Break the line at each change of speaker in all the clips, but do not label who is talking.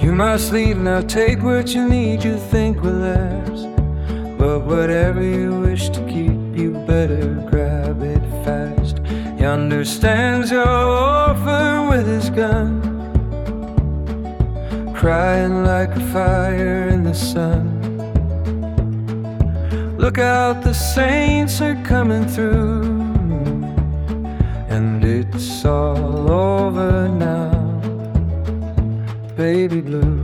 You must leave now, take what you need, you think will last. But whatever you wish to keep, you better grab it fast. Yonder stands your orphan with his gun, crying like a fire in the sun. Look out, the saints are coming through, and it's all over now, baby blue.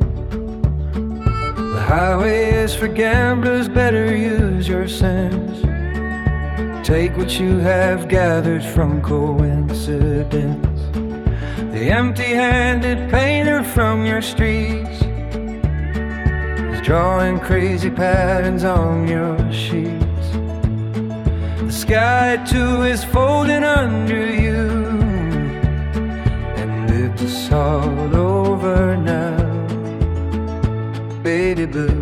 The highway is for gamblers, better use your sense. Take what you have gathered from coincidence. The empty-handed painter from your streets is drawing crazy patterns on your sheets. The sky too is folding under you, and it's all over now, baby blue.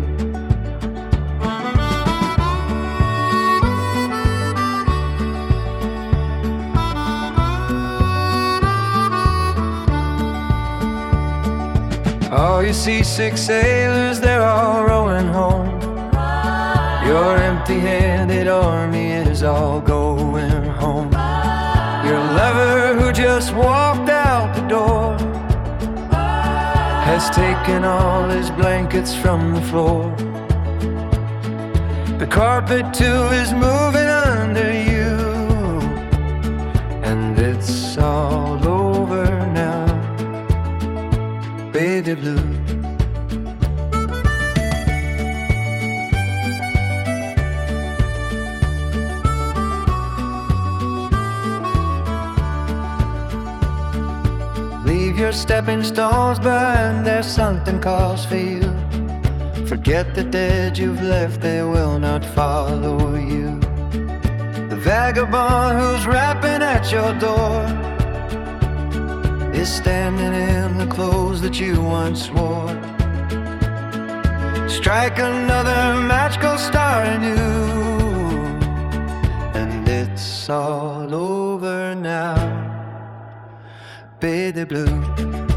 All you seasick sailors, they're all rowing home. Your empty-handed army is all going home. Your lover who just walked out the door has taken all his blankets from the floor. The carpet too is moving under you, and it's all over now, baby blue. Leave your stepping stones behind, there's something calls for you. Forget the dead you've left, they will not follow you. The vagabond who's rapping at your door is standing in the clothes that you once wore. Strike another match, go start anew, and it's all over now, baby blue.